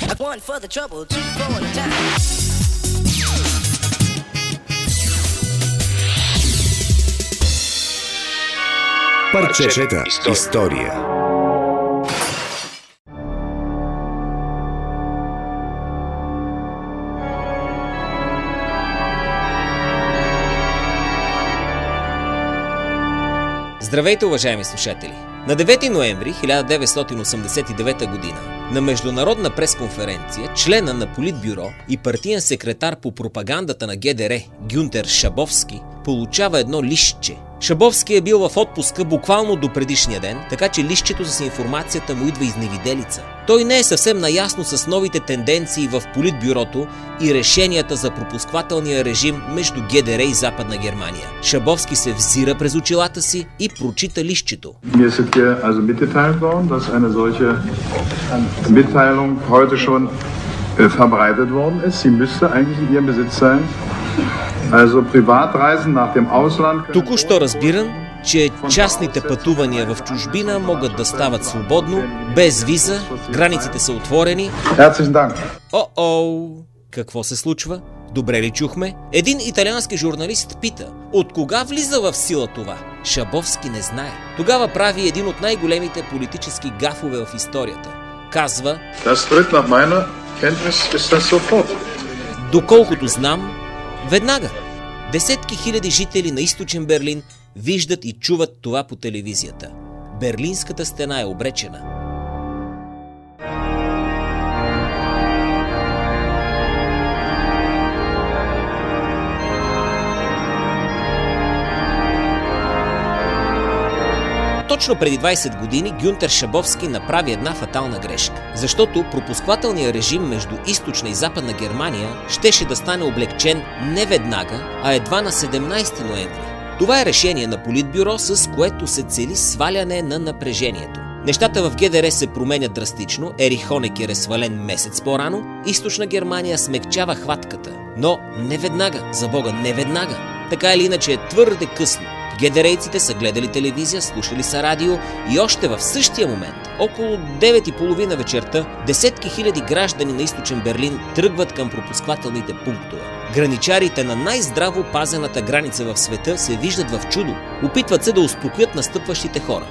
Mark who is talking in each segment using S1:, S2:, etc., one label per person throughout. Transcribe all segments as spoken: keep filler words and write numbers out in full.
S1: Парчета история.
S2: Здравейте, уважаеми слушатели! На девети ноември хиляда деветстотин осемдесет и девета година на международна пресконференция члена на Политбюро и партиен секретар по пропагандата на Ге Де Ре Гюнтер Шабовски получава едно листче. Шабовски е бил в отпуска буквално до предишния ден, така че листчето с информацията му идва изневиделица. Той не е съвсем наясно с новите тенденции в Политбюрото и решенията за пропусквателния режим между Ге Де Ре и Западна Германия. Шабовски се взира през очилата си и прочита листчето.
S3: Mir ist hier also mitgeteilt worden, dass eine solche Mitteilung heute schon verbreitet worden ist. Sie müsste eigentlich in ihrem Besitz sein. Also Privatreisen nach dem Ausland.
S2: Току-що разбирам, че частните пътувания в чужбина могат да стават свободно, без виза, границите са отворени.
S3: Herzlichen Dank.
S2: О-о! Какво се случва? Добре ли чухме? Един италиански журналист пита, от кога влиза в сила това? Шабовски не знае. Тогава прави един от най-големите политически гафове в историята. Казва:
S3: Das tritt nach meiner Kenntnis ist das sofort.
S2: Доколкото знам, веднага. Десетки хиляди жители на източен Берлин виждат и чуват това по телевизията. Берлинската стена е обречена. Точно преди двайсет години Гюнтер Шабовски направи една фатална грешка, защото пропусквателният режим между източна и западна Германия щеше да стане облегчен не веднага, а едва на седемнайсети ноември. Това е решение на Политбюро, с което се цели сваляне на напрежението. Нещата в Ге Де Ре се променят драстично, Ерих Хонекер е свален месец по-рано, източна Германия смекчава хватката. Но не веднага, за Бога, не веднага. Така или иначе е твърде късно. Гедерейците са гледали телевизия, слушали са радио и още в същия момент, около девет и половина вечерта, десетки хиляди граждани на източен Берлин тръгват към пропусквателните пунктове. Граничарите на най-здраво пазената граница в света се виждат в чудо. Опитват се да успокоят настъпващите хора.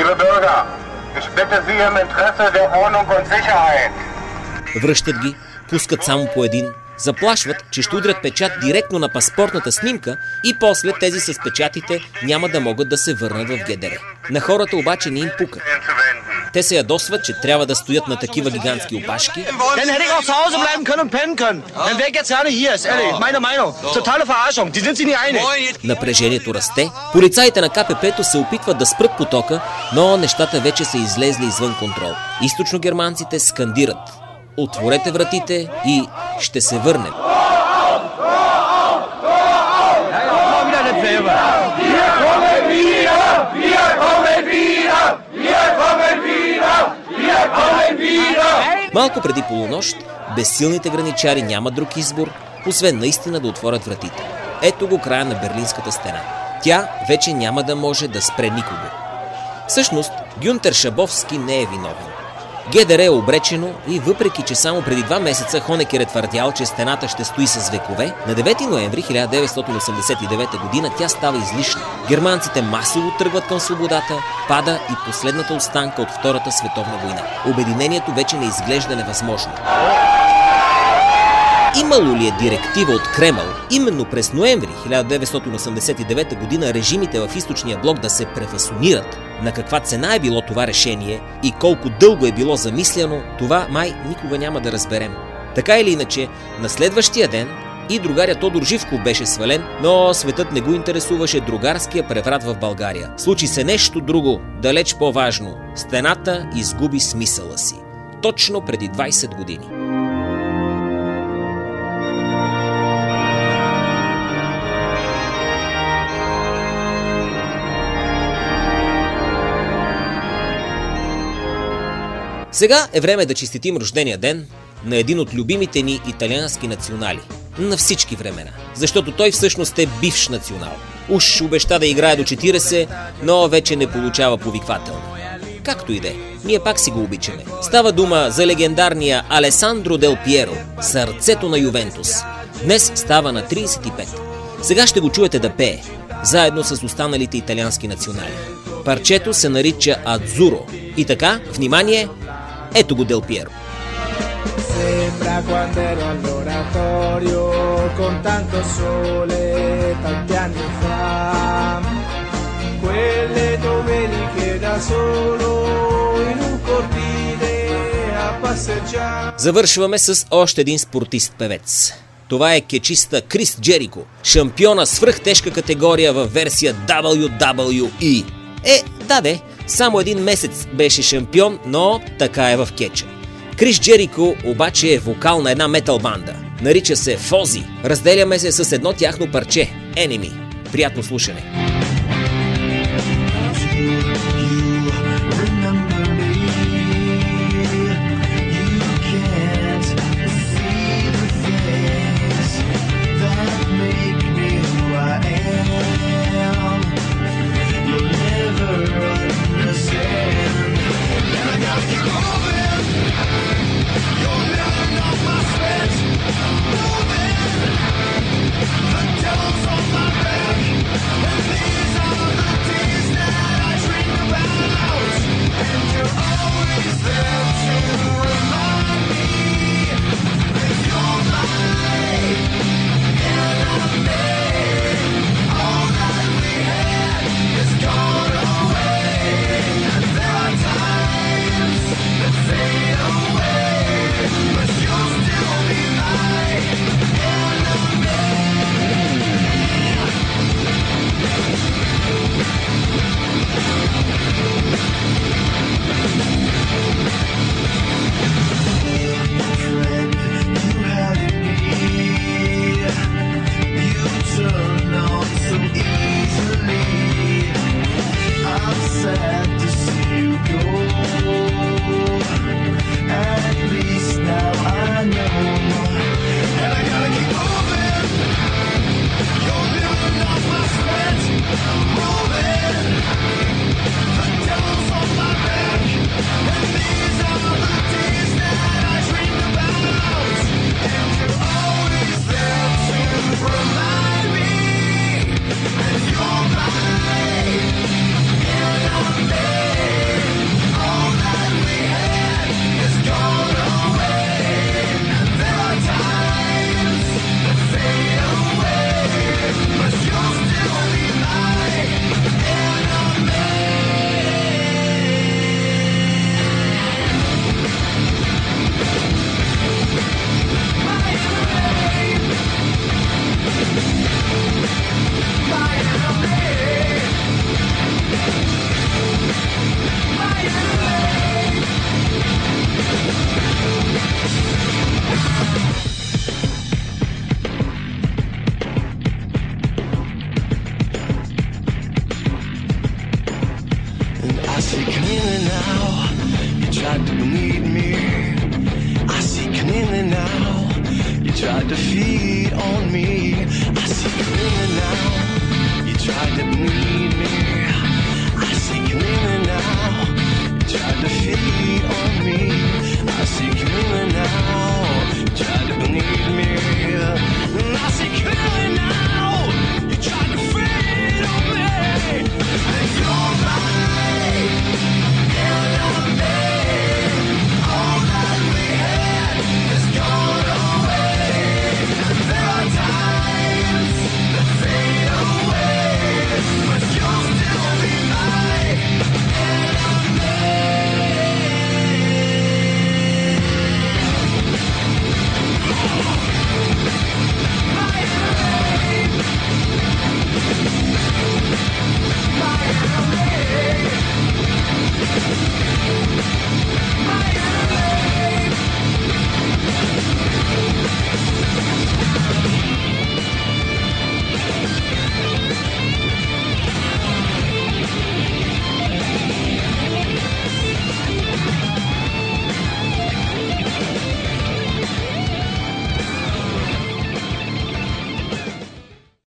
S2: Връщат ги, пускат само по един. Заплашват, че ще удрят печат директно на паспортната снимка и после тези с печатите няма да могат да се върнат в Ге Де Ре. На хората обаче не им пука. Те се ядосват, че трябва да стоят на такива гигантски опашки. Напрежението расте. Полицаите на Ка Пе Пе-то се опитват да спрат потока, но нещата вече са излезли извън контрол. Източногерманците скандират: отворете вратите и ще се върнем. Малко преди полунощ, безсилните граничари нямат друг избор, освен наистина да отворят вратите. Ето го края на Берлинската стена. Тя вече няма да може да спре никого. Всъщност, Гюнтер Шабовски не е виновен. Ге Де Ре е обречено и въпреки, че само преди два месеца Хонекер е твърдял, че стената ще стои с векове, на девети ноември хиляда деветстотин осемдесет и девета година тя става излишна. Германците масово тръгват към свободата, пада и последната останка от Втората световна война. Обединението вече не изглежда невъзможно. Имало ли е директива от Кремъл именно през ноември хиляда деветстотин осемдесет и девета година режимите в източния блок да се префасонират? На каква цена е било това решение и колко дълго е било замисляно, това май никога няма да разберем. Така или иначе, на следващия ден и другаря Тодор Живков беше свален, но светът не го интересуваше другарския преврат в България. Случи се нещо друго, далеч по-важно. Стената изгуби смисъла си. Точно преди двайсет години. Сега е време да честитим рождения ден на един от любимите ни италиански национали. На всички времена. Защото той всъщност е бивш национал. Уж обеща да играе до четирийсет, но вече не получава повиквателно. Както и де, ние пак си го обичаме. Става дума за легендарния Алесандро Дел Пиеро, сърцето на Ювентус. Днес става на трийсет и пет. Сега ще го чуете да пее, заедно с останалите италиански национали. Парчето се нарича Адзуро. И така, внимание, ето го Дел Пиеро.
S4: Sembra quando ero all'oratorio con tanto sole tanti anni fa, quelle domeniche da solo in un cortile a passeggiare. Завършваме с още един спортист-певец. Това е кечиста Крис Джерико, шампиона свръхтежка категория във версия дабъл ю дабъл ю и. Е, да де, само един месец беше шампион, но така е в кеча. Крис Джерико обаче е вокал на една метал банда. Нарича се Фози. Разделяме се с едно тяхно парче – Enemy. Приятно слушане.
S5: tried to feed on me. I see clearly now. You tried to bleed me. I see clearly now. You tried to feed on me. I see clearly now.